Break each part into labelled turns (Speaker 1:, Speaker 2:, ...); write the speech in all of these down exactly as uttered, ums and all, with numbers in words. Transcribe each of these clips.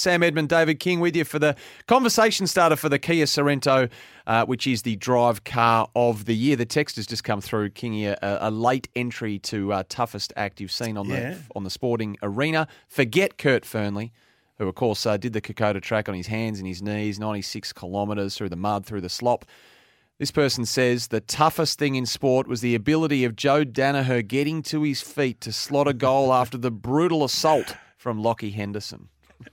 Speaker 1: Sam Edmund, David King with you for the conversation starter for the Kia Sorrento, uh, which is the drive car of the year. The text has just come through, Kingy, a, a late entry to uh, toughest act you've seen on
Speaker 2: Yeah.
Speaker 1: the on the sporting arena. Forget Kurt Fernley, who, of course, uh, did the Kokoda track on his hands and his knees, ninety-six kilometres through the mud, through the slop. This person says the toughest thing in sport was the ability of Joe Danaher getting to his feet to slot a goal after the brutal assault from Lockie Henderson.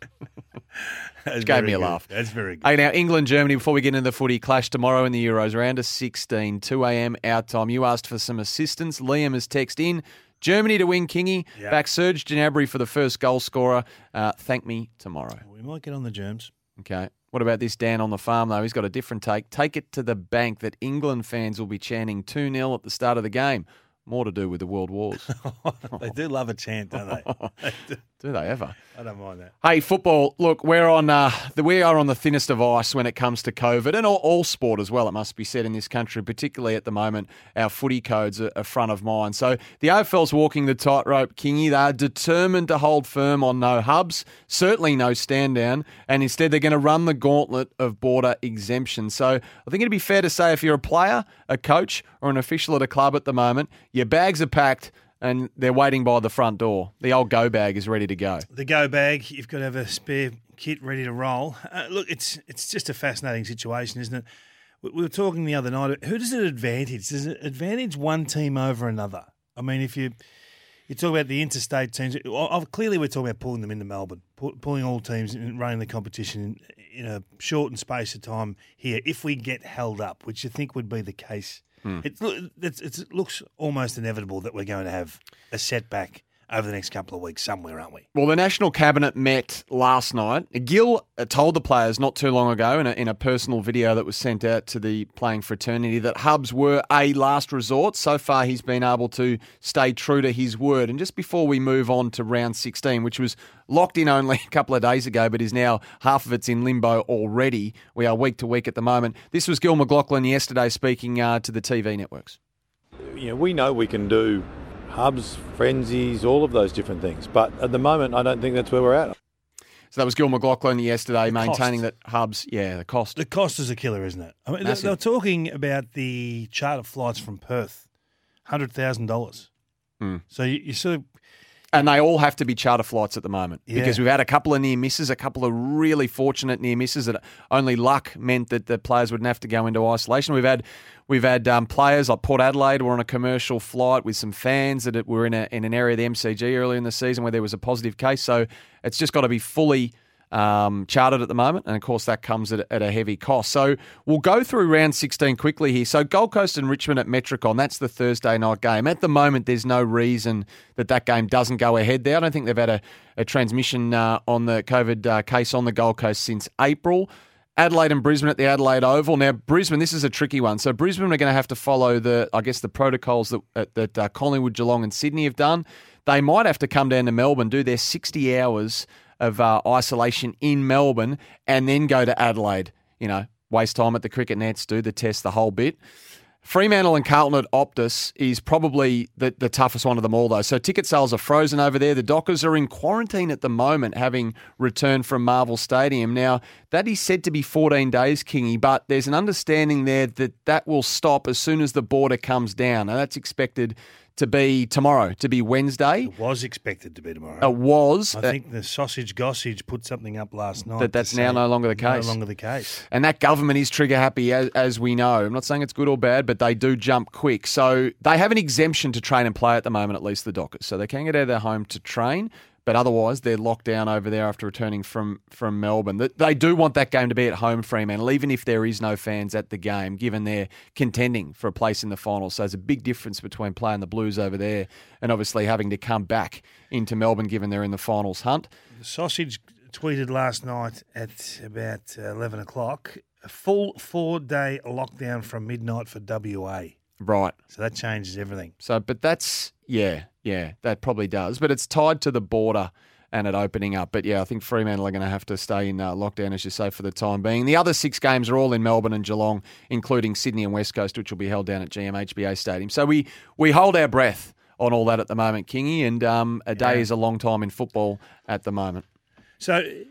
Speaker 1: Which gave me a
Speaker 2: good.
Speaker 1: laugh.
Speaker 2: That's very good.
Speaker 1: Hey, now, England, Germany, before we get into the footy clash tomorrow in the Euros, round of sixteen, two a.m. our time. You asked for some assistance. Liam has texted in. Germany to win, Kingy.
Speaker 2: Yep.
Speaker 1: Back Serge Gnabry for the first goal scorer. Uh, thank me tomorrow.
Speaker 2: We might get on the germs.
Speaker 1: Okay. What about this Dan on the farm, though? He's got a different take. Take it to the bank that England fans will be chanting two nil at the start of the game. More to do with the World Wars.
Speaker 2: They do love a chant, don't they?
Speaker 1: Do they ever?
Speaker 2: I don't mind that.
Speaker 1: Hey, football, look, we're on uh, the, we are on the thinnest of ice when it comes to COVID and all, all sport as well, it must be said, in this country, particularly at the moment. Our footy codes are, are front of mind. So the A F L's walking the tightrope, Kingy. They are determined to hold firm on no hubs, certainly no stand down, and instead they're going to run the gauntlet of border exemption. So I think it'd be fair to say if you're a player, a coach, or an official at a club at the moment, your bags are packed and they're waiting by the front door. The old go bag is ready to go.
Speaker 2: The go bag, you've got to have a spare kit ready to roll. Uh, look, it's it's just a fascinating situation, isn't it? We, we were talking the other night. Who does it advantage? Does it advantage one team over another? I mean, if you you talk about the interstate teams, well, clearly we're talking about pulling them into Melbourne, pull, pulling all teams and running the competition in, in a shortened space of time here. If we get held up, which you think would be the case. Hmm. It, it's, it's, it looks almost inevitable that we're going to have a setback over the next couple of weeks somewhere, aren't we?
Speaker 1: Well, the National Cabinet met last night. Gill told the players not too long ago in a, in a personal video that was sent out to the playing fraternity that hubs were a last resort. So far, he's been able to stay true to his word. And just before we move on to round sixteen, which was locked in only a couple of days ago, but is now half of it's in limbo already. We are week to week at the moment. This was Gil McLachlan yesterday speaking uh, to the T V networks.
Speaker 3: You know, we know we can do hubs, frenzies, all of those different things. But at the moment, I don't think that's where we're at.
Speaker 1: So that was Gil McLachlan yesterday
Speaker 2: The
Speaker 1: maintaining
Speaker 2: cost.
Speaker 1: that hubs, yeah, the cost.
Speaker 2: The cost is a killer, isn't it? I mean, they, they were talking about the charter flights from Perth, one hundred thousand dollars.
Speaker 1: Mm.
Speaker 2: So you, you sort of...
Speaker 1: And they all have to be charter flights at the moment
Speaker 2: Yeah.
Speaker 1: because we've had a couple of near misses, a couple of really fortunate near misses that only luck meant that the players wouldn't have to go into isolation. We've had we've had um, players like Port Adelaide were on a commercial flight with some fans that were in a in an area of the M C G earlier in the season where there was a positive case. So it's just got to be fully Um, chartered at the moment, and of course that comes at, at a heavy cost. So we'll go through round sixteen quickly here. So Gold Coast and Richmond at Metricon, that's the Thursday night game. At the moment, there's no reason that that game doesn't go ahead there. I don't think they've had a, a transmission uh, on the COVID uh, case on the Gold Coast since April. Adelaide and Brisbane at the Adelaide Oval. Now, Brisbane, this is a tricky one. So Brisbane are going to have to follow the, I guess, the protocols that, that uh, Collingwood, Geelong and Sydney have done. They might have to come down to Melbourne, do their sixty hours of uh, isolation in Melbourne and then go to Adelaide. You know, waste time at the cricket nets, do the test, the whole bit. Fremantle and Carlton at Optus is probably the, the toughest one of them all, though. So ticket sales are frozen over there. The Dockers are in quarantine at the moment, having returned from Marvel Stadium. Now, that is said to be fourteen days, Kingy, but there's an understanding there that that will stop as soon as the border comes down. And that's expected to be tomorrow, to be Wednesday.
Speaker 2: It was expected to be tomorrow.
Speaker 1: It was.
Speaker 2: I think the Sausage Gossage put something up last night.
Speaker 1: That that's
Speaker 2: to
Speaker 1: now
Speaker 2: say
Speaker 1: no longer the case.
Speaker 2: No longer the case.
Speaker 1: And that government is trigger happy, as, as we know. I'm not saying it's good or bad, but they do jump quick. So they have an exemption to train and play at the moment, at least the Dockers. So they can get out of their home to train, but otherwise they're locked down over there after returning from, from Melbourne. They do want that game to be at home, Fremantle, even if there is no fans at the game, given they're contending for a place in the final. So there's a big difference between playing the Blues over there and obviously having to come back into Melbourne, given they're in the finals hunt.
Speaker 2: The Sausage tweeted last night at about eleven o'clock, a full four-day lockdown from midnight for W A.
Speaker 1: Right.
Speaker 2: So that changes everything.
Speaker 1: So, but that's, yeah, yeah, that probably does. But it's tied to the border and it opening up. But yeah, I think Fremantle are going to have to stay in uh, lockdown, as you say, for the time being. The other six games are all in Melbourne and Geelong, including Sydney and West Coast, which will be held down at G M H B A Stadium. So we, we hold our breath on all that at the moment, Kingy, and um, a day
Speaker 2: Yeah.
Speaker 1: is a long time in football at the moment.
Speaker 2: So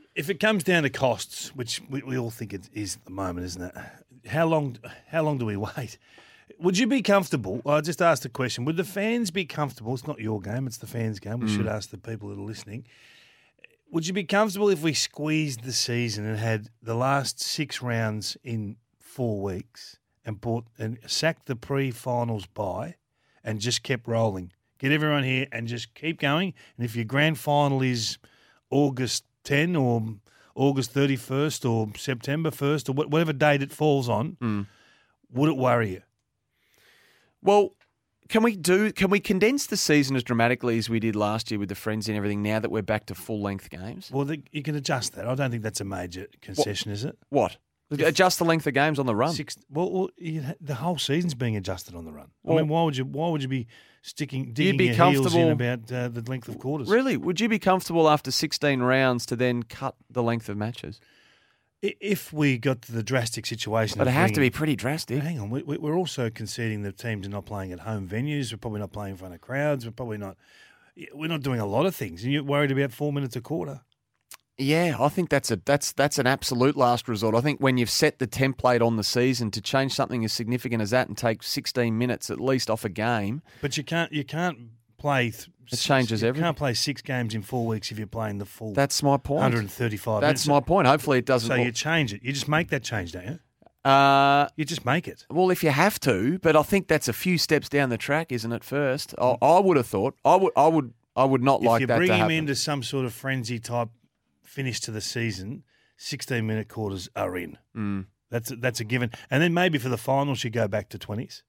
Speaker 2: if it comes down to costs, which we, we all think it is at the moment, isn't it? How long? How long do we wait? Would you be comfortable? I just asked the question. Would the fans be comfortable? It's not your game; it's the fans' game. We mm. should ask the people that are listening. Would you be comfortable if we squeezed the season and had the last six rounds in four weeks and bought and sacked the pre-finals bye and just kept rolling? Get everyone here and just keep going. And if your grand final is August tenth or August thirty-first or September first or whatever date it falls on, mm. would it worry you?
Speaker 1: Well, can we do? Can we condense the season as dramatically as we did last year with the Frenzy and everything? Now that we're back to full length games,
Speaker 2: well, the, you can adjust that. I don't think that's a major concession,
Speaker 1: what?
Speaker 2: is it?
Speaker 1: What? Adjust the length of games on the run.
Speaker 2: Six, well, well you, the whole season's being adjusted on the run. Well, I mean, why would you? Why would you be sticking digging
Speaker 1: be
Speaker 2: your heels in about uh, the length of quarters?
Speaker 1: Really? Would you be comfortable after sixteen rounds to then cut the length of matches?
Speaker 2: If we got to the drastic situation,
Speaker 1: but it has to be pretty drastic.
Speaker 2: Hang on, we, we're also conceding that teams are not playing at home venues. We're probably not playing in front of crowds. We're probably not. We're not doing a lot of things. And you're worried about four minutes a quarter.
Speaker 1: Yeah, I think that's a that's that's an absolute last resort. I think when you've set the template on the season to change something as significant as that and take sixteen minutes at least off a game,
Speaker 2: but you can't you can't play. Th-
Speaker 1: it changes
Speaker 2: you
Speaker 1: everything.
Speaker 2: You can't play six games in four weeks if you're playing the full.
Speaker 1: That's my point.
Speaker 2: one hundred thirty-five.
Speaker 1: That's
Speaker 2: minutes.
Speaker 1: my point. Hopefully it doesn't.
Speaker 2: So you change it. You just make that change, don't you?
Speaker 1: Uh,
Speaker 2: you just make it.
Speaker 1: Well, if you have to, but I think that's a few steps down the track, isn't it? First, I, I would have thought. I would. I would. I would not
Speaker 2: if
Speaker 1: like
Speaker 2: you
Speaker 1: that to
Speaker 2: bring
Speaker 1: happen.
Speaker 2: him into some sort of frenzy type finish to the season, sixteen minute quarters are in.
Speaker 1: Mm.
Speaker 2: That's a, that's a given. And then maybe for the finals, you go back to twenties.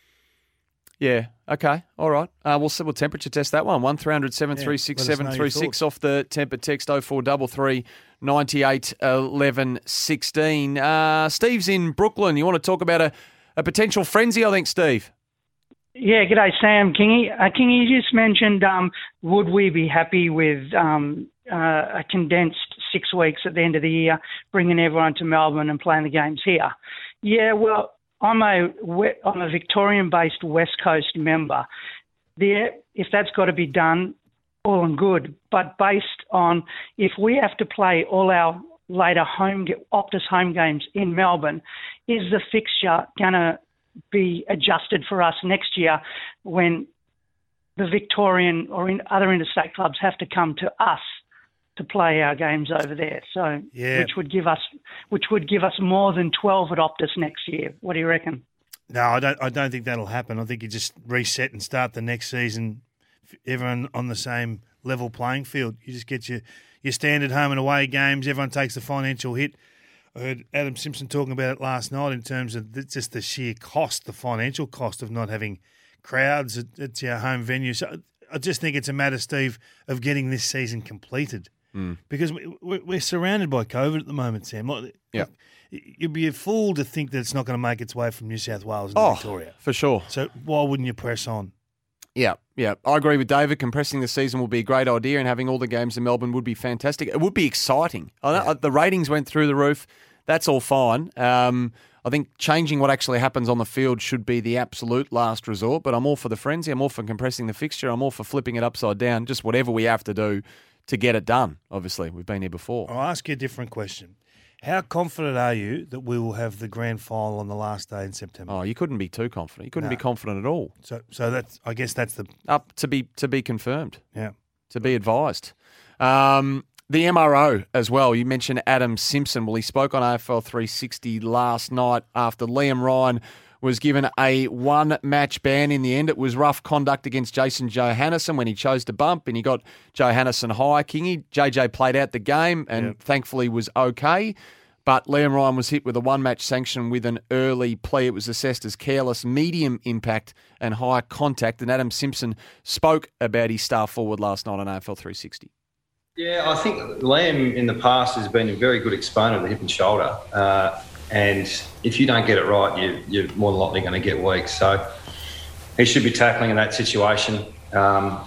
Speaker 1: Yeah. Okay. All right. Uh, we'll we'll temperature test that one. One three hundred seven three six seven three six off the temper text oh four three three ninety-eight eleven sixteen. Uh, Steve's in Brooklyn. You want to talk about a, a potential frenzy? I think, Steve.
Speaker 4: Yeah. G'day, Sam. Kingy. Uh, Kingy, you just mentioned um, would we be happy with um, uh, a condensed six weeks at the end of the year, bringing everyone to Melbourne and playing the games here? Yeah. Well. I'm a I'm a Victorian-based West Coast member. There, if that's got to be done, all and good. But based on if we have to play all our later home Optus home games in Melbourne, is the fixture going to be adjusted for us next year when the Victorian or in other interstate clubs have to come to us to play our games over there, so
Speaker 2: yeah.
Speaker 4: which would give us which would give us more than twelve at Optus next year. What do you reckon?
Speaker 2: No, I don't. I don't think that'll happen. I think you just reset and start the next season, everyone on the same level playing field. You just get your your standard home and away games. Everyone takes the financial hit. I heard Adam Simpson talking about it last night in terms of the, just the sheer cost, the financial cost of not having crowds at, at your home venue. So I just think it's a matter, Steve, of getting this season completed. Mm. Because we, we're surrounded by COVID at the moment, Sam. Like,
Speaker 1: yeah.
Speaker 2: You'd be a fool to think that it's not going to make its way from New South Wales into
Speaker 1: oh,
Speaker 2: Victoria.
Speaker 1: For sure.
Speaker 2: So why wouldn't you press on?
Speaker 1: Yeah, yeah. I agree with David. Compressing the season will be a great idea and having all the games in Melbourne would be fantastic. It would be exciting. I know, yeah. The ratings went through the roof. That's all fine. Um, I think changing what actually happens on the field should be the absolute last resort, but I'm all for the frenzy. I'm all for compressing the fixture. I'm all for flipping it upside down, just whatever we have to do to get it done. Obviously, we've been here before.
Speaker 2: I'll ask you a different question. How confident are you that we will have the grand final on the last day in September?
Speaker 1: Oh, you couldn't be too confident. You couldn't
Speaker 2: no.
Speaker 1: be confident at all.
Speaker 2: So, so that's. I guess that's the
Speaker 1: up to be to be confirmed.
Speaker 2: Yeah,
Speaker 1: to be advised. Um, the M R O as well. You mentioned Adam Simpson. Well, he spoke on A F L three sixty last night after Liam Ryan was given a one-match ban in the end. It was rough conduct against Jason Johannisen when he chose to bump, and he got Johannisen high. Kingy, J J played out the game and yep. thankfully was okay. But Liam Ryan was hit with a one-match sanction with an early plea. It was assessed as careless, medium impact and high contact. And Adam Simpson spoke about his star forward last night on A F L three sixty.
Speaker 5: Yeah, I think Liam in the past has been a very good exponent of the hip and shoulder. Uh, And if you don't get it right, you, you're more than likely going to get weak. So he should be tackling in that situation. Um,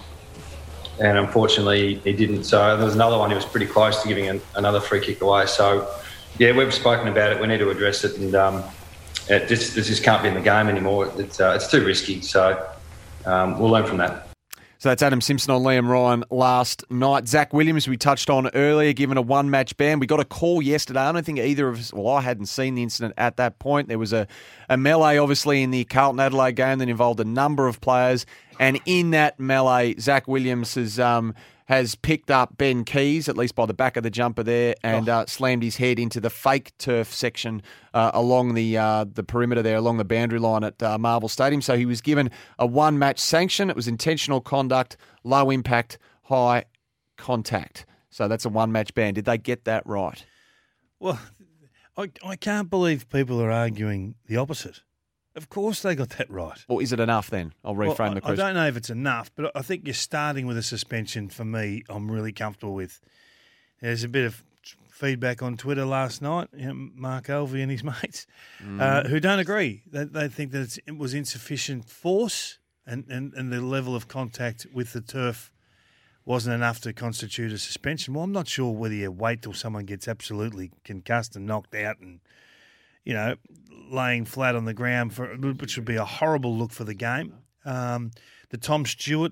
Speaker 5: and unfortunately, he didn't. So there was another one. He was pretty close to giving an, another free kick away. So, yeah, we've spoken about it. We need to address it. And um, it just, this just can't be in the game anymore. It's, uh, it's too risky. So um, we'll learn from that.
Speaker 1: So that's Adam Simpson on Liam Ryan last night. Zach Williams, we touched on earlier, given a one-match ban. We got a call yesterday. I don't think either of us, well, I hadn't seen the incident at that point. There was a, a melee, obviously, in the Carlton-Adelaide game that involved a number of players. And in that melee, Zach Williams has um, has picked up Ben Keys, at least by the back of the jumper there, and oh. uh, slammed his head into the fake turf section uh, along the uh, the perimeter there, along the boundary line at uh, Marvel Stadium. So he was given a one-match sanction. It was intentional conduct, low impact, high contact. So that's a one-match ban. Did they get that right?
Speaker 2: Well, I, I can't believe people are arguing the opposite. Of course they got that right.
Speaker 1: Or is it enough then? I'll reframe
Speaker 2: well, I,
Speaker 1: the question.
Speaker 2: I don't know if it's enough, but I think you're starting with a suspension for me I'm really comfortable with. There's a bit of feedback on Twitter last night, you know, Mark Elvey and his mates, mm. uh, who don't agree. They, they think that it's, it was insufficient force and, and, and the level of contact with the turf wasn't enough to constitute a suspension. Well, I'm not sure whether you wait till someone gets absolutely concussed and knocked out and, you know, laying flat on the ground, for which would be a horrible look for the game. Um, the Tom Stewart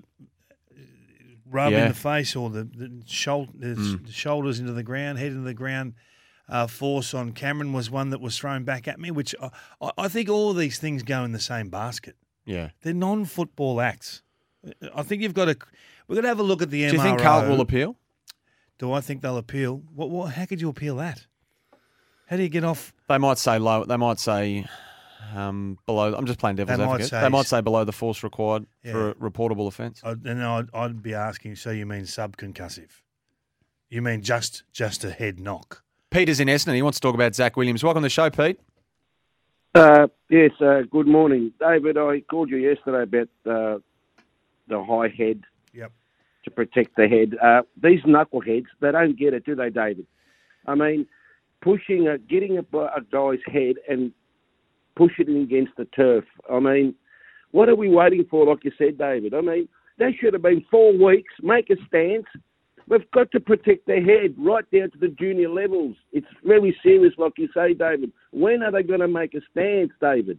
Speaker 2: rub
Speaker 1: yeah.
Speaker 2: in the face or the, the, shoulder, the mm. shoulders into the ground, head into the ground uh, force on Cameron was one that was thrown back at me, which I, I think all of these things go in the same basket.
Speaker 1: Yeah.
Speaker 2: They're non-football acts. I think you've got to – we've got to have a look at the
Speaker 1: Do
Speaker 2: M R O.
Speaker 1: Do you think Carlton will appeal?
Speaker 2: Do I think they'll appeal? What, what, how could you appeal that? How do you get off?
Speaker 1: They might say low. They might say um, below. I'm just playing devil's
Speaker 2: they
Speaker 1: advocate.
Speaker 2: Might say,
Speaker 1: they might say below the force required
Speaker 2: yeah.
Speaker 1: for a reportable offence.
Speaker 2: And I'd, I'd be asking. So you mean subconcussive? You mean just just a head knock?
Speaker 1: Peter's in Essendon. He wants to talk about Zach Williams. Welcome to the show, Pete.
Speaker 6: Uh, yes. Uh, good morning, David. I called you yesterday about uh, the high head.
Speaker 2: Yep.
Speaker 6: To protect the head. Uh, these knuckleheads, they don't get it, do they, David? I mean. Pushing, a, getting a, a guy's head and pushing it against the turf. I mean, what are we waiting for, like you said, David? I mean, that should have been four weeks, make a stance. We've got to protect their head right down to the junior levels. It's very serious, like you say, David. When are they going to make a stance, David?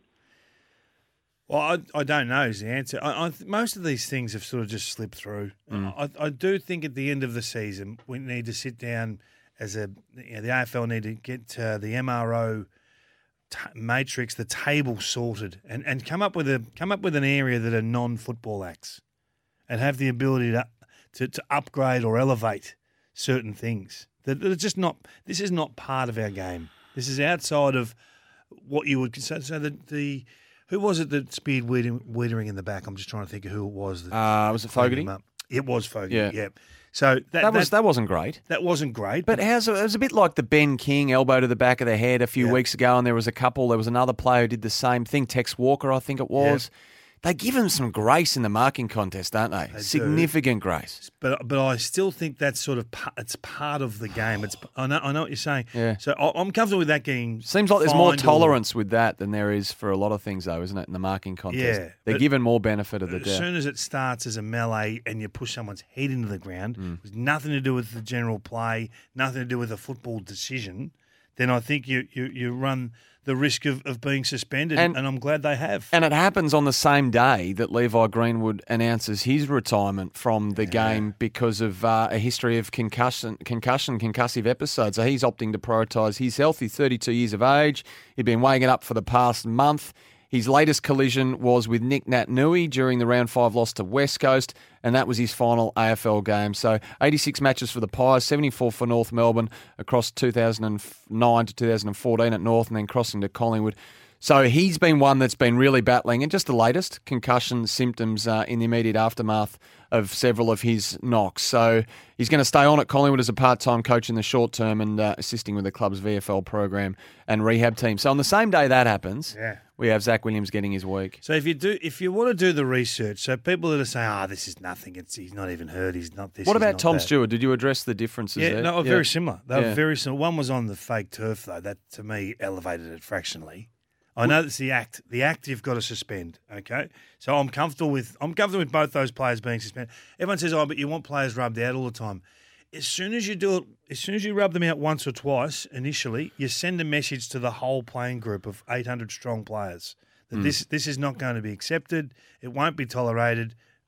Speaker 2: Well, I, I don't know is the answer. I, I, most of these things have sort of just slipped through. Mm. I, I do think at the end of the season, we need to sit down as a, you know, the A F L need to get uh, the M R O t- matrix, the table sorted, and, and come up with a come up with an area that are non-football acts, and have the ability to to, to upgrade or elevate certain things. That, that are just not. This is not part of our game. This is outside of what you would consider. So the, the who was it that speared Wiedering in the back? I'm just trying to think of who it was. That
Speaker 1: uh, was it Fogarty?
Speaker 2: It was Fogarty.
Speaker 1: Yeah.
Speaker 2: yeah. So that,
Speaker 1: that was
Speaker 2: that,
Speaker 1: that wasn't great.
Speaker 2: That wasn't great.
Speaker 1: But, but how's, it was a bit like the Ben King elbow to the back of the head a few yeah. weeks ago, and there was a couple. There was another player who did the same thing. Tex Walker, I think it was. Yeah. They give him some grace in the marking contest, don't they? they Significant do. grace.
Speaker 2: But but I still think that's sort of it's part of the game. It's I know I know what you're saying.
Speaker 1: Yeah.
Speaker 2: So I'm comfortable with that getting.
Speaker 1: Seems like there's more tolerance or, with that than there is for a lot of things, though, isn't it? In the marking contest,
Speaker 2: yeah,
Speaker 1: they're given more benefit of the doubt.
Speaker 2: As soon as it starts as a melee and you push someone's head into the ground,
Speaker 1: mm.
Speaker 2: with nothing to do with the general play, nothing to do with a football decision, then I think you you, you run the risk of, of being suspended, and, and I'm glad they have.
Speaker 1: And it happens on the same day that Levi Greenwood announces his retirement from the yeah. game because of uh, a history of concussion, concussion, concussive episodes. So he's opting to prioritise his health. He's thirty-two years of age. He'd been weighing it up for the past month. His latest collision was with Nick Naitanui during the round five loss to West Coast, and that was his final A F L game. So eighty-six matches for the Pies, seventy-four for North Melbourne across two thousand nine to two thousand fourteen at North, and then crossing to Collingwood. So he's been one that's been really battling, and just the latest concussion symptoms uh, in the immediate aftermath of several of his knocks. So he's going to stay on at Collingwood as a part-time coach in the short term and uh, assisting with the club's V F L program and rehab team. So on the same day that happens,
Speaker 2: yeah.
Speaker 1: we have Zach Williams getting his week.
Speaker 2: So if you do, if you want to do the research, so people that are saying, "Ah, oh, this is nothing. It's he's not even hurt. He's not this."
Speaker 1: What about Tom
Speaker 2: that.
Speaker 1: Stewart? Did you address the differences
Speaker 2: yeah,
Speaker 1: there?
Speaker 2: No,
Speaker 1: yeah,
Speaker 2: very similar. They
Speaker 1: yeah.
Speaker 2: were very similar. One was on the fake turf though. That to me elevated it fractionally. I know that's the act. The act you've got to suspend. Okay, so I'm comfortable with. I'm comfortable with both those players being suspended. Everyone says, "Oh, but you want players rubbed out all the time." As soon as you do it, as soon as you rub them out once or twice initially, you send a message to the whole playing group of eight hundred strong players that mm. this this is not going to be accepted. It won't be tolerated,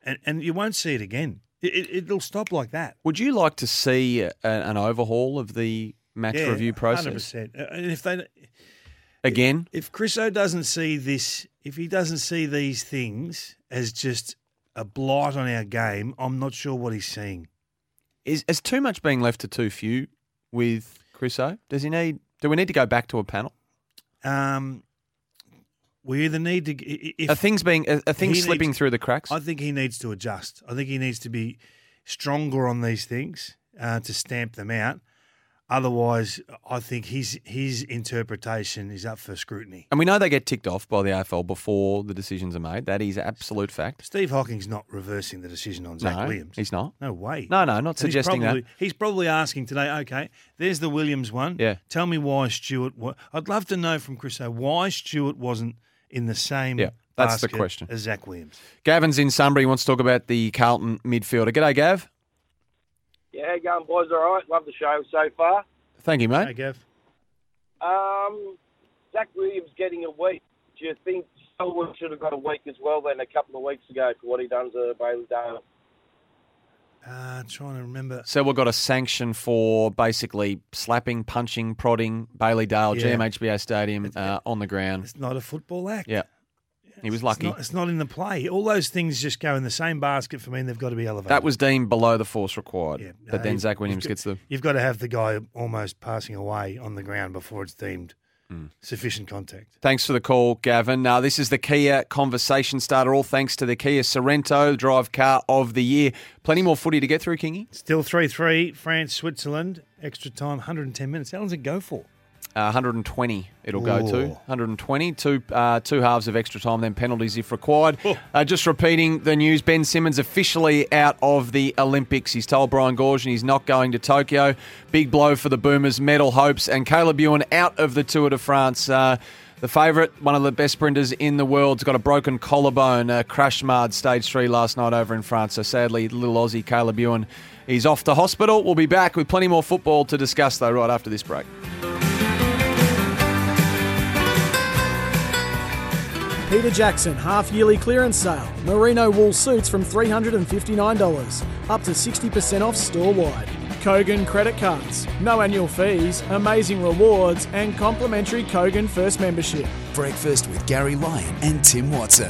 Speaker 2: and, and you won't see it again. It, it, it'll stop like that.
Speaker 1: Would you like to see a, an overhaul of the match
Speaker 2: Yeah,
Speaker 1: review process?
Speaker 2: one hundred percent. And if they
Speaker 1: Again?
Speaker 2: If Chris O doesn't see this, if he doesn't see these things as just a blight on our game, I'm not sure what he's seeing.
Speaker 1: Is, is too much being left to too few with Chris O? Does he need? Do we need to go back to a panel?
Speaker 2: Um, we either need to. If,
Speaker 1: are things being are, are things slipping
Speaker 2: needs,
Speaker 1: through the cracks?
Speaker 2: I think he needs to adjust. I think he needs to be stronger on these things uh, to stamp them out. Otherwise, I think his his interpretation is up for scrutiny.
Speaker 1: And we know they get ticked off by the A F L before the decisions are made. That is absolute fact.
Speaker 2: Steve Hocking's not reversing the decision on Zach
Speaker 1: no,
Speaker 2: Williams.
Speaker 1: He's not.
Speaker 2: No way.
Speaker 1: No, no, not
Speaker 2: And
Speaker 1: suggesting
Speaker 2: he's probably,
Speaker 1: that.
Speaker 2: He's probably asking today, okay, there's the Williams one.
Speaker 1: Yeah.
Speaker 2: Tell me why Stewart... Wa- I'd love to know from Chris O why Stewart wasn't in the same
Speaker 1: Yeah, that's the
Speaker 2: basket
Speaker 1: question.
Speaker 2: as Zach Williams.
Speaker 1: Gavin's in Sunbury. He wants to talk about the Carlton midfielder. G'day, Gav.
Speaker 7: Yeah, how you going, boys? All right. Love the show so far.
Speaker 1: Thank you, mate.
Speaker 2: Hey, Gav.
Speaker 7: Um, Zach Williams getting a week. Do you think Selwood should have got a week as well then a couple of weeks ago for what he done to Bailey Dale?
Speaker 2: Uh, trying to remember.
Speaker 1: So we've got a sanction for basically slapping, punching, prodding Bailey Dale,
Speaker 2: Yeah.
Speaker 1: G M H B A Stadium, uh, on the ground.
Speaker 2: It's not a football act.
Speaker 1: Yeah. He was
Speaker 2: It's
Speaker 1: lucky.
Speaker 2: not, it's not in the play. All those things just go in the same basket for me, and they've got to be elevated.
Speaker 1: That was deemed below the force required.
Speaker 2: Yeah,
Speaker 1: but
Speaker 2: no,
Speaker 1: then
Speaker 2: you've-
Speaker 1: Zach Williams
Speaker 2: you've
Speaker 1: gets the...
Speaker 2: You've got to have the guy almost passing away on the ground before it's deemed
Speaker 1: Hmm.
Speaker 2: sufficient contact.
Speaker 1: Thanks for the call, Gavin. Now, this is the Kia conversation starter, all thanks to the Kia Sorrento, drive car of the year. Plenty more footy to get through, Kingy.
Speaker 2: Still three three, France, Switzerland. Extra time, one hundred ten minutes. How long does it go for?
Speaker 1: Uh, one hundred twenty it'll go to.
Speaker 2: Ooh.
Speaker 1: one hundred twenty, two, uh, two halves of extra time, then penalties if required. Uh, just repeating the news, Ben Simmons officially out of the Olympics. He's told Brian Goorjian he's not going to Tokyo. Big blow for the Boomers, medal hopes. And Caleb Ewan out of the Tour de France. Uh, the favourite, one of the best sprinters in the world, has got a broken collarbone, uh, crash marred stage three last night over in France. So sadly, little Aussie Caleb Ewan, he's off to hospital. We'll be back with plenty more football to discuss, though, right after this break.
Speaker 8: Peter Jackson half-yearly clearance sale. Merino wool suits from three hundred fifty-nine dollars, up to sixty percent off store-wide. Kogan credit cards, no annual fees, amazing rewards and complimentary Kogan First membership.
Speaker 9: Breakfast with Gary Lyon and Tim Watson.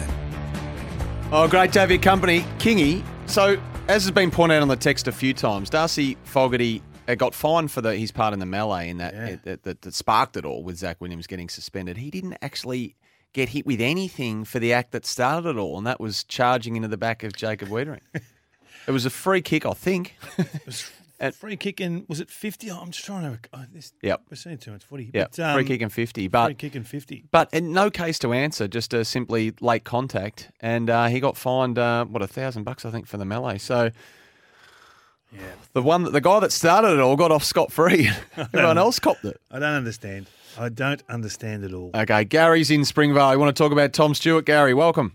Speaker 1: Oh, great to have your company. Kingy, so as has been pointed out on the text a few times, Darcy Fogarty uh, got fined for the, his part in the melee in that,
Speaker 2: Yeah.
Speaker 1: it, that, that, that sparked it all with Zach Williams getting suspended. He didn't actually get hit with anything for the act that started it all, and that was charging into the back of Jacob Wiedering. It was a free kick, I think.
Speaker 2: It was
Speaker 1: At-
Speaker 2: free kick in, was it fifty? Oh, I'm just trying to. Oh, this,
Speaker 1: Yep.
Speaker 2: We're seeing too much footy.
Speaker 1: Yeah,
Speaker 2: But, um,
Speaker 1: free kick and fifty. But
Speaker 2: free kick and fifty.
Speaker 1: But in no case to answer, just a simply late contact, and uh, he got fined uh, what a thousand bucks, I think, for the melee. So
Speaker 2: Yeah.
Speaker 1: the one, that, the guy that started it all got off scot free. Everyone else copped it.
Speaker 2: I don't understand. I don't understand at all.
Speaker 1: Okay, Gary's in Springvale. You want to talk about Tom Stewart? Gary, welcome.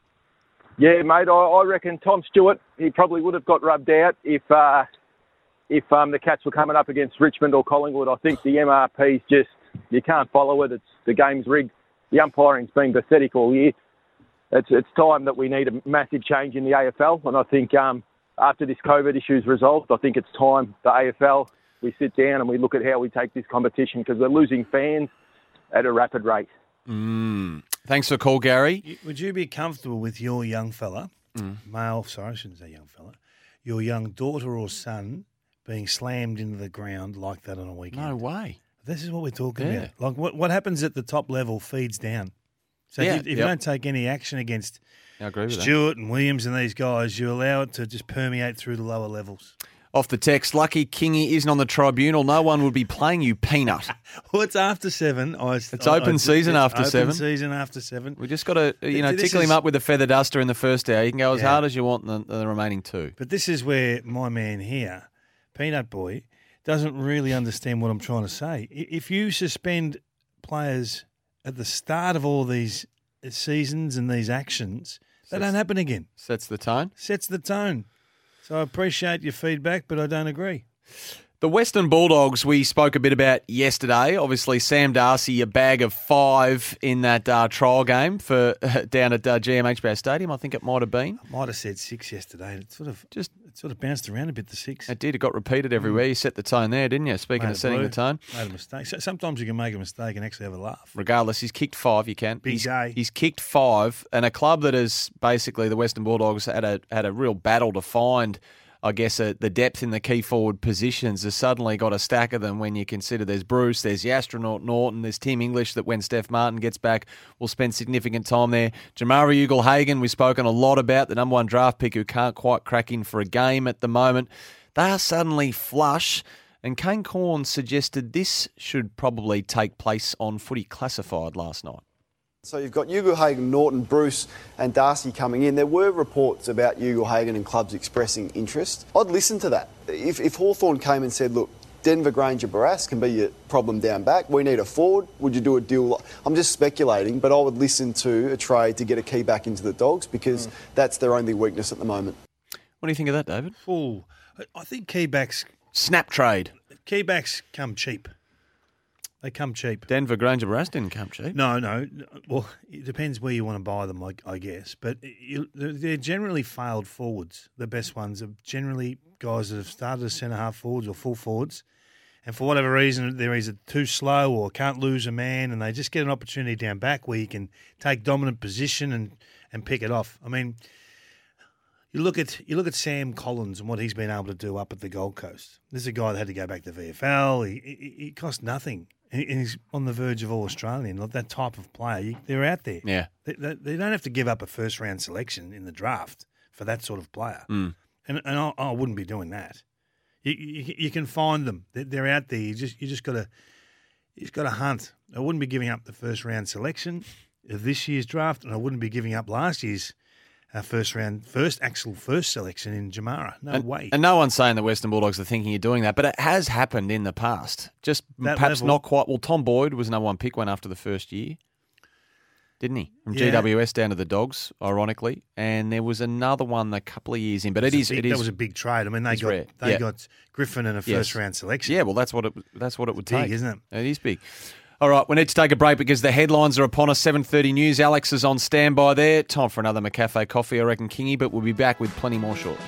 Speaker 7: Yeah, mate, I, I reckon Tom Stewart, he probably would have got rubbed out if uh, if um, the Cats were coming up against Richmond or Collingwood. I think the M R P's just, you can't follow it. It's the game's rigged. The umpiring's been pathetic all year. It's it's time that we need a massive change in the A F L, and I think um, after this COVID issue's resolved, I think it's time the A F L, we sit down and we look at how we take this competition, because we're losing fans at a rapid rate.
Speaker 1: Mm. Thanks for the call, Gary.
Speaker 2: You- Would you be comfortable with your young fella,
Speaker 1: Mm.
Speaker 2: male, sorry, I shouldn't say young fella, your young daughter or son being slammed into the ground like that on a weekend?
Speaker 1: No way.
Speaker 2: This is what we're talking
Speaker 1: Yeah.
Speaker 2: about. Like what, what happens at the top level feeds down. So
Speaker 1: Yeah,
Speaker 2: if, you, if
Speaker 1: yep.
Speaker 2: you don't take any action against
Speaker 1: I agree with that.
Speaker 2: Stewart and Williams and these guys, you allow it to just permeate through the lower levels.
Speaker 1: Off the text, lucky Kingy isn't on the tribunal. No one would be playing you, peanut.
Speaker 2: Well, it's after seven. I,
Speaker 1: It's open season after
Speaker 2: open
Speaker 1: seven.
Speaker 2: season after seven.
Speaker 1: We just got to, you know,
Speaker 2: This
Speaker 1: tickle him
Speaker 2: is-
Speaker 1: up with a feather duster in the first hour. You can go as
Speaker 2: Yeah.
Speaker 1: hard as you want in the, the remaining two.
Speaker 2: But this is where my man here, Peanut Boy, doesn't really understand what I'm trying to say. I- If you suspend players at the start of all these seasons and these actions, they don't happen again.
Speaker 1: Sets the tone.
Speaker 2: Sets the tone. So I appreciate your feedback, but I don't agree.
Speaker 1: The Western Bulldogs we spoke a bit about yesterday. Obviously, Sam Darcy, a bag of five in that uh, trial game for uh, down at uh, G M H Bass Stadium. I think it might have been.
Speaker 2: I might have said six yesterday. It sort of just it sort of bounced around a bit, the six.
Speaker 1: It did. It got repeated everywhere. You set the tone there, didn't you? Speaking
Speaker 2: Made
Speaker 1: of
Speaker 2: it
Speaker 1: setting
Speaker 2: blue.
Speaker 1: the tone.
Speaker 2: Made a mistake. So, sometimes you can make a mistake and actually have a laugh.
Speaker 1: Regardless, he's kicked five. You can.
Speaker 2: Big
Speaker 1: he's,
Speaker 2: day.
Speaker 1: He's kicked five, and a club that is basically the Western Bulldogs had a had a real battle to find. I guess uh, the depth in the key forward positions has suddenly got a stack of them when you consider there's Bruce, there's the astronaut Norton, there's Tim English that when Steph Martin gets back will spend significant time there. Jamari Ugle-Hagan, we've spoken a lot about, the number one draft pick who can't quite crack in for a game at the moment. They are suddenly flush, and Kane Corn suggested this should probably take place on Footy Classified last night.
Speaker 10: So you've got Ugle-Hagan, Norton, Bruce and Darcy coming in. There were reports about Ugle-Hagan and clubs expressing interest. I'd listen to that. If, if Hawthorn came and said, look, Denver, Granger, Barras can be your problem down back. We need a forward. Would you do a deal? I'm just speculating, but I would listen to a trade to get a key back into the Dogs because mm. that's their only weakness at the moment.
Speaker 1: What do you think of that, David?
Speaker 2: Oh, I think keybacks...
Speaker 1: Snap trade.
Speaker 2: Keybacks come cheap. They come cheap.
Speaker 1: Denver, Granger, Barras didn't come cheap.
Speaker 2: No, no. Well, it depends where you want to buy them, I, I guess. But you, they're generally failed forwards. The best ones are generally guys that have started as centre-half forwards or full forwards, and for whatever reason they're either too slow or can't lose a man, and they just get an opportunity down back where you can take dominant position and, and pick it off. I mean, you look at you look at Sam Collins and what he's been able to do up at the Gold Coast. This is a guy that had to go back to V F L. He, he, he cost nothing. And he's on the verge of All-Australian. Like that type of player, they're out there.
Speaker 1: Yeah.
Speaker 2: They, they, they don't have to give up a first-round selection in the draft for that sort of player.
Speaker 1: Mm.
Speaker 2: And and I, I wouldn't be doing that. You, you, you can find them. They're, they're out there. You just you just got to you just got to hunt. I wouldn't be giving up the first-round selection of this year's draft, and I wouldn't be giving up last year's uh, first round, first actual first selection in Jamara. No
Speaker 1: and,
Speaker 2: way.
Speaker 1: And no one's saying the Western Bulldogs are thinking of doing that, but it has happened in the past. Just
Speaker 2: That
Speaker 1: perhaps
Speaker 2: level.
Speaker 1: not quite. Well, Tom Boyd was number one pick, went after the first year, didn't he? From
Speaker 2: Yeah.
Speaker 1: G W S down to the Dogs, ironically. And there was another one a couple of years in, but it
Speaker 2: It's
Speaker 1: is.
Speaker 2: a big-
Speaker 1: it is.
Speaker 2: that was a big trade. I mean, they
Speaker 1: it's
Speaker 2: got
Speaker 1: rare.
Speaker 2: they
Speaker 1: Yeah.
Speaker 2: got Griffin and a
Speaker 1: Yes.
Speaker 2: first round selection.
Speaker 1: Yeah, well, that's what it. That's what it would
Speaker 2: big,
Speaker 1: take,
Speaker 2: isn't it?
Speaker 1: It is big. All right, we need to take a break because the headlines are upon us. seven thirty news. Alex is on standby there. Time for another McCafe coffee, I reckon, Kingy, but we'll be back with plenty more shortly.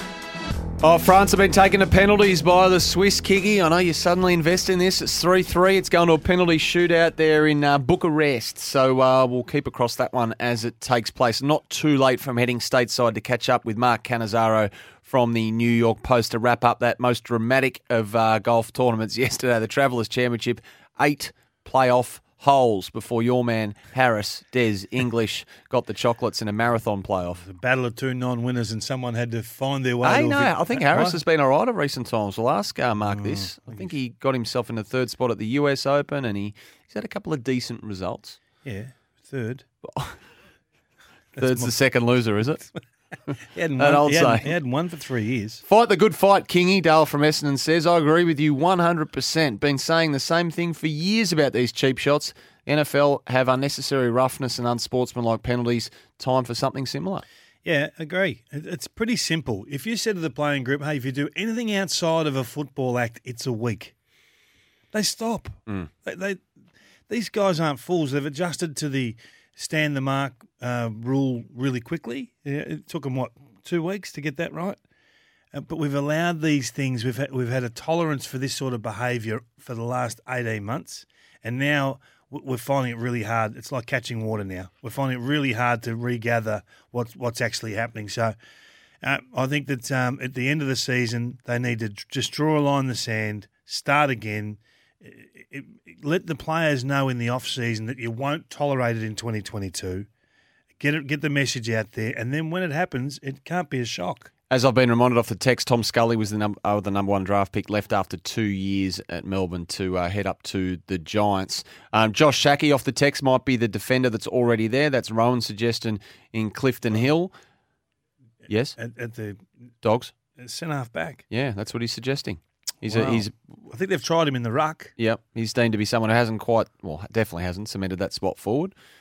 Speaker 1: Oh, France have been taken to penalties by the Swiss, Kiggy. I know you suddenly invest in this. It's three three. It's going to a penalty shootout there in uh, Bucharest. So uh, we'll keep across that one as it takes place. Not too late from heading stateside to catch up with Mark Cannizaro from the New York Post to wrap up that most dramatic of uh, golf tournaments yesterday, the Travellers Championship. Eight playoff holes before your man Harris, Des English, got the chocolates in a marathon playoff.
Speaker 2: The battle of two non-winners, and someone had to find their way.
Speaker 1: Hey,
Speaker 2: to a
Speaker 1: no,
Speaker 2: vic-
Speaker 1: I think Harris
Speaker 2: What?
Speaker 1: has been all right at recent times. We'll ask uh, Mark
Speaker 2: Oh,
Speaker 1: this. I think he got himself in the third spot at the U S Open, and he, he's had a couple of decent results.
Speaker 2: Yeah, third.
Speaker 1: Third's
Speaker 2: my-
Speaker 1: the second loser, is it?
Speaker 2: He hadn't
Speaker 1: That
Speaker 2: won,
Speaker 1: old
Speaker 2: he hadn't,
Speaker 1: saying.
Speaker 2: he hadn't won for three years.
Speaker 1: Fight the good fight, Kingy. Dale from Essendon says, I agree with you one hundred percent. Been saying the same thing for years about these cheap shots. N F L have unnecessary roughness and unsportsmanlike penalties. Time for something similar.
Speaker 2: Yeah, agree. It- It's pretty simple. If you said to the playing group, hey, if you do anything outside of a football act, it's a week. They stop.
Speaker 1: Mm.
Speaker 2: They, they, these guys aren't fools. They've adjusted to the stand the mark uh, rule really quickly. Yeah, it took them, what, two weeks to get that right? Uh, but we've allowed these things. We've had, we've had a tolerance for this sort of behaviour for the last eighteen months, and now w- we're finding it really hard. It's like catching water now. We're finding it really hard to regather what's what's actually happening. So uh, I think that um, at the end of the season, they need to d- just draw a line in the sand, start again. It, it, let the players know in the off season that you won't tolerate it in twenty twenty-two. Get it, get the message out there, and then when it happens, it can't be a shock.
Speaker 1: As I've been reminded off the text, Tom Scully was the, num- uh, the number one draft pick, left after two years at Melbourne to uh, head up to the Giants. Um, Josh Shackey off the text might be the defender that's already there. That's Rowan's suggestion in Clifton Hill. Yes?
Speaker 2: At, at the
Speaker 1: Dogs?
Speaker 2: centre half back.
Speaker 1: Yeah, that's what he's suggesting. He's
Speaker 2: Wow.
Speaker 1: a, he's
Speaker 2: I think they've tried him in the ruck.
Speaker 1: Yep, he's deemed to be someone who hasn't quite, well, definitely hasn't cemented that spot forward.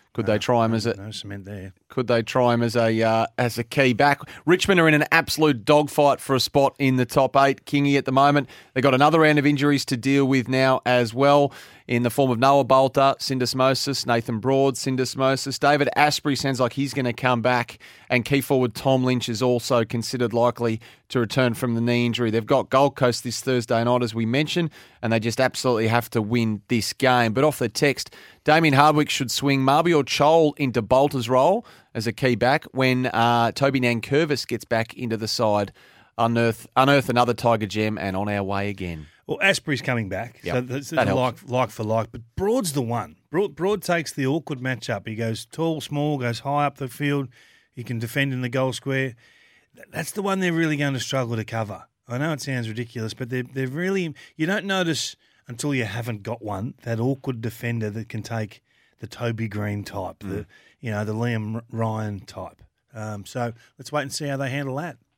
Speaker 1: Could they try him as a
Speaker 2: no cement there?
Speaker 1: Could they try him as a uh, as a key back? Richmond are in an absolute dogfight for a spot in the top eight. Kingy at the moment. They've got another round of injuries to deal with now as well, in the form of Noah Bolter, syndesmosis, Nathan Broad, syndesmosis. David Asprey sounds like he's going to come back, and key forward Tom Lynch is also considered likely to return from the knee injury. They've got Gold Coast this Thursday night, as we mentioned, and they just absolutely have to win this game. But off the text, Damien Hardwick should swing Marbior Chol into Bolter's role as a key back when uh, Toby Nankervis gets back into the side. Unearth, unearth another Tiger gem and on our way again.
Speaker 2: Well, Asprey's coming back,
Speaker 1: Yep,
Speaker 2: so that's
Speaker 1: that
Speaker 2: like, like for like. But Broad's the one. Broad, Broad takes the awkward matchup. He goes tall, small, goes high up the field. He can defend in the goal square. That's the one they're really going to struggle to cover. I know it sounds ridiculous, but they're, they're really – you don't notice until you haven't got one, that awkward defender that can take the Toby Green type, mm. the you know the Liam Ryan type. Um, so let's wait and see how they handle that.